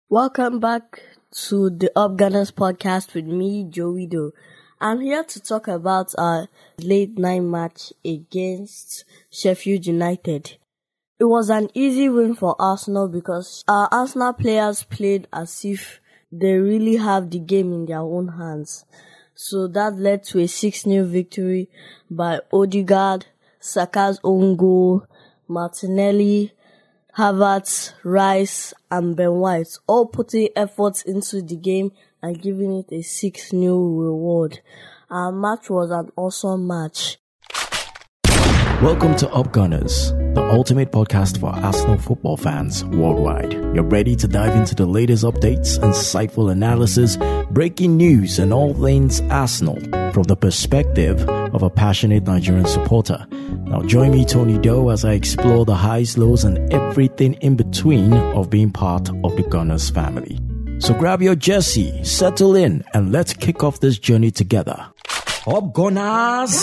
Welcome back to the Up Gunners podcast with me, Joey Doe. I'm here to talk about our late night match against Sheffield United. It was an easy win for Arsenal because our Arsenal players played as if they really have the game in their own hands. So that led to a 6-0 victory by Odegaard, Saka's own goal, Martinelli, Havertz, Rice, and Ben White, all putting efforts into the game and giving it a 6-0 reward. Our match was an awesome match. Welcome to Up Gunners, the ultimate podcast for Arsenal football fans worldwide. You're ready to dive into the latest updates, insightful analysis, breaking news, and all things Arsenal from the perspective of a passionate Nigerian supporter. Now join me, Tony Doe, as I explore the highs, lows, and everything in between of being part of the Gunners family. So grab your jersey, settle in, and let's kick off this journey together. Up Gunners!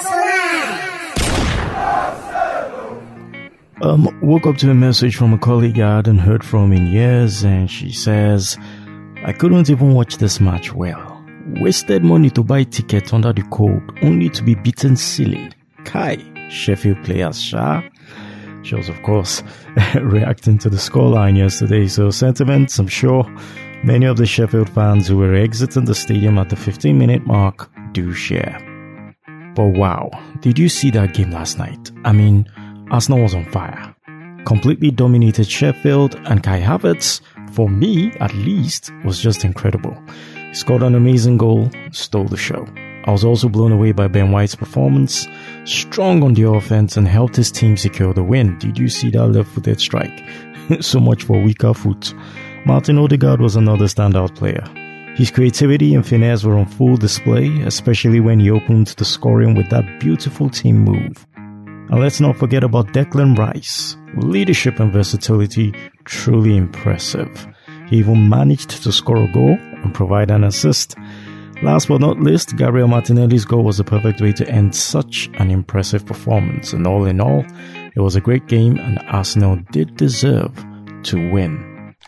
Woke up to a message from a colleague I hadn't heard from in years, and she says, I couldn't even watch this match well. Wasted money to buy ticket under the cold, only to be beaten silly. Kai, Sheffield players, Sha. She was, of course, reacting to the scoreline yesterday, so sentiments, I'm sure many of the Sheffield fans who were exiting the stadium at the 15-minute mark do share. But wow, did you see that game last night? I mean, Arsenal was on fire. Completely dominated Sheffield, and Kai Havertz, for me at least, was just incredible. He scored an amazing goal, stole the show. I was also blown away by Ben White's performance, strong on the offense and helped his team secure the win. Did you see that left-footed strike? So much for weaker foot. Martin Odegaard was another standout player. His creativity and finesse were on full display, especially when he opened the scoring with that beautiful team move. And let's not forget about Declan Rice. Leadership and versatility, truly impressive. He even managed to score a goal and provide an assist. Last but not least, Gabriel Martinelli's goal was the perfect way to end such an impressive performance. And all in all, it was a great game and Arsenal did deserve to win.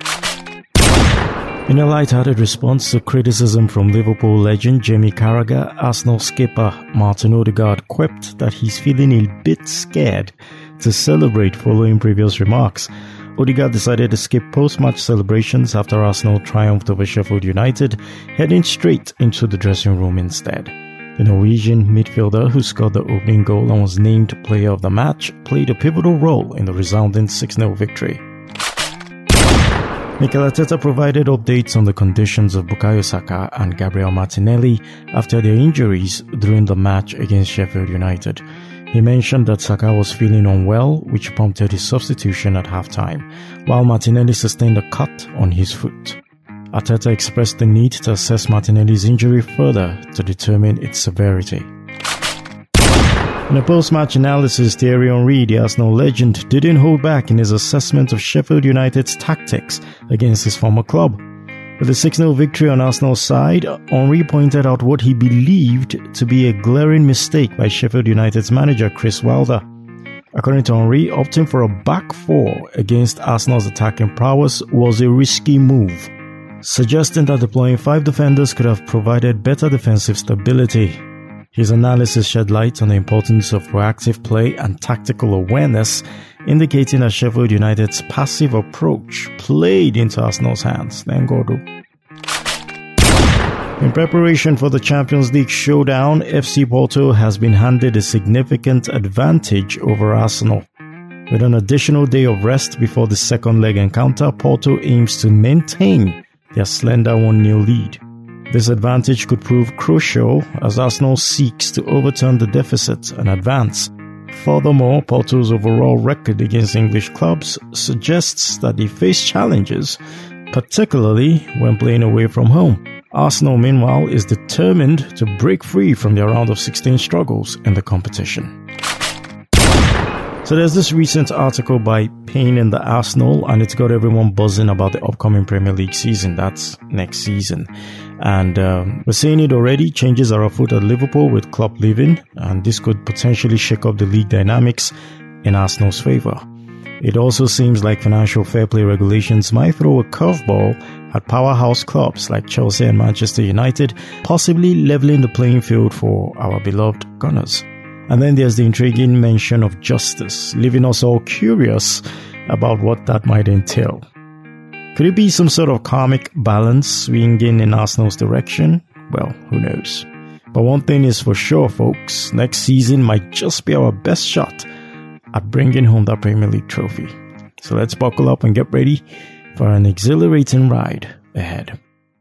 In a light-hearted response to criticism from Liverpool legend Jamie Carragher, Arsenal skipper Martin Odegaard quipped that he's feeling a bit scared to celebrate following previous remarks. Odegaard decided to skip post-match celebrations after Arsenal triumphed over Sheffield United, heading straight into the dressing room instead. The Norwegian midfielder, who scored the opening goal and was named player of the match, played a pivotal role in the resounding 6-0 victory. Mikel Arteta provided updates on the conditions of Bukayo Saka and Gabriel Martinelli after their injuries during the match against Sheffield United. He mentioned that Saka was feeling unwell, which prompted his substitution at halftime, while Martinelli sustained a cut on his foot. Arteta expressed the need to assess Martinelli's injury further to determine its severity. In a post-match analysis, Thierry Henry, the Arsenal legend, didn't hold back in his assessment of Sheffield United's tactics against his former club. With a 6-0 victory on Arsenal's side, Henry pointed out what he believed to be a glaring mistake by Sheffield United's manager Chris Wilder. According to Henry, opting for a back four against Arsenal's attacking prowess was a risky move, suggesting that deploying 5 defenders could have provided better defensive stability. His analysis shed light on the importance of proactive play and tactical awareness, indicating that Sheffield United's passive approach played into Arsenal's hands. Thank God. In preparation for the Champions League showdown, FC Porto has been handed a significant advantage over Arsenal. With an additional day of rest before the second leg encounter, Porto aims to maintain their slender 1-0 lead. This advantage could prove crucial as Arsenal seeks to overturn the deficit and advance. Furthermore, Porto's overall record against English clubs suggests that they face challenges, particularly when playing away from home. Arsenal, meanwhile, is determined to break free from their round of 16 struggles in the competition. So there's this recent article by Pain in the Arsenal, and it's got everyone buzzing about the upcoming Premier League season. That's next season. And we're seeing it already. Changes are afoot at Liverpool with Klopp leaving, and this could potentially shake up the league dynamics in Arsenal's favour. It also seems like financial fair play regulations might throw a curveball at powerhouse clubs like Chelsea and Manchester United, possibly leveling the playing field for our beloved Gunners. And then there's the intriguing mention of justice, leaving us all curious about what that might entail. Could it be some sort of karmic balance swinging in Arsenal's direction? Well, who knows? But one thing is for sure, folks, next season might just be our best shot at bringing home that Premier League trophy. So let's buckle up and get ready for an exhilarating ride ahead.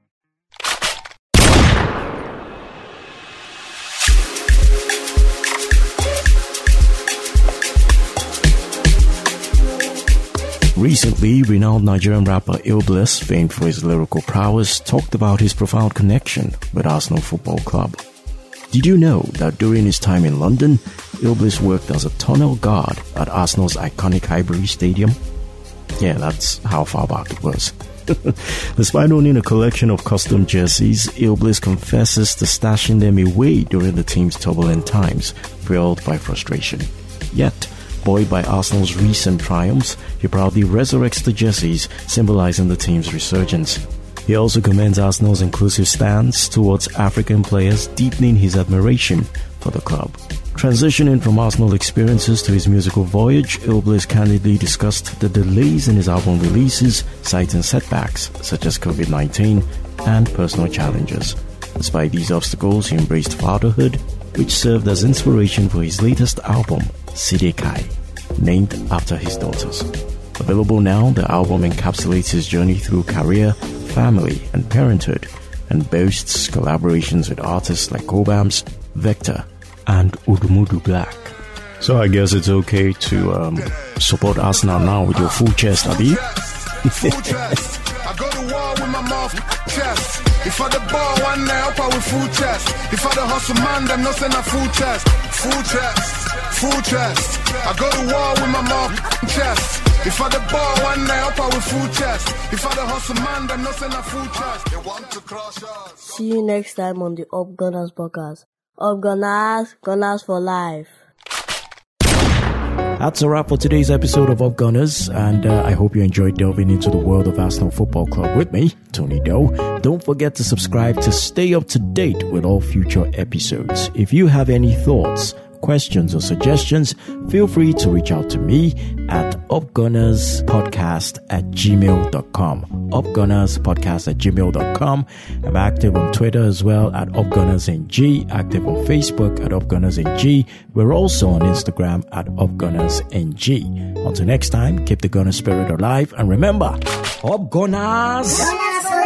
Recently, renowned Nigerian rapper Illbliss, famed for his lyrical prowess, talked about his profound connection with Arsenal Football Club. Did you know that during his time in London, Illbliss worked as a tunnel guard at Arsenal's iconic Highbury Stadium? Yeah, that's how far back it was. Despite owning a collection of custom jerseys, Illbliss confesses to stashing them away during the team's turbulent times, fueled by frustration. Yet, buoyed by Arsenal's recent triumphs, he proudly resurrects the jerseys, symbolizing the team's resurgence. He also commends Arsenal's inclusive stance towards African players, deepening his admiration for the club. Transitioning from Arsenal experiences to his musical voyage, Illbliss candidly discussed the delays in his album releases, citing setbacks such as COVID-19 and personal challenges. Despite these obstacles, he embraced fatherhood, which served as inspiration for his latest album, Sidekai, named after his daughters. Available now, the album encapsulates his journey through career, family, and parenthood, and boasts collaborations with artists like Cobhams, Vector, and Udumudu Black. So I guess it's okay to support Arsenal now with your full chest, Abi. Full chest. I go to war with my mouth chest. If I the ball one now, up with full chest. If I the hustle man, them not send a full chest. Full chest. Full chest. I go to war with my mouth chest. If I the ball one now, up with full chest. If I the hustle man, them not send a full chest. They want to crush us. See you next time on the Up Gunners podcast. Up Gunners, Gunners for life. That's a wrap for today's episode of Up Gunners, and I hope you enjoyed delving into the world of Arsenal Football Club with me, Tony Doe. Don't forget to subscribe to stay up to date with all future episodes. If you have any thoughts, questions, or suggestions, feel free to reach out to me at upgunnerspodcast@gmail.com. upgunnerspodcast@gmail.com. I'm active on Twitter as well at upgunnersng, active on Facebook at upgunnersng. We're also on Instagram at upgunnersng. Until next time, keep the Gunner spirit alive, and remember, Up Gunners!